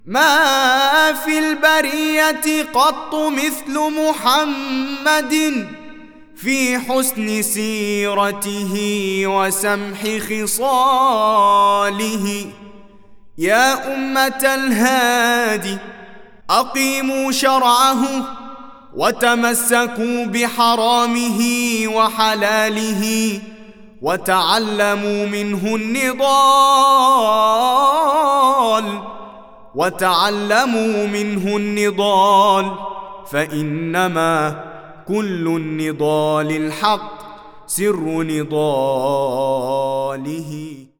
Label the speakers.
Speaker 1: ما في البرية قط مثل محمد في حسن سيرته وسمح خصاله. يا أمة الهادي أقيموا شرعه وتمسكوا بحرامه وحلاله، وتعلموا منه النضال، فإنما كل النضال الحق سر نضاله.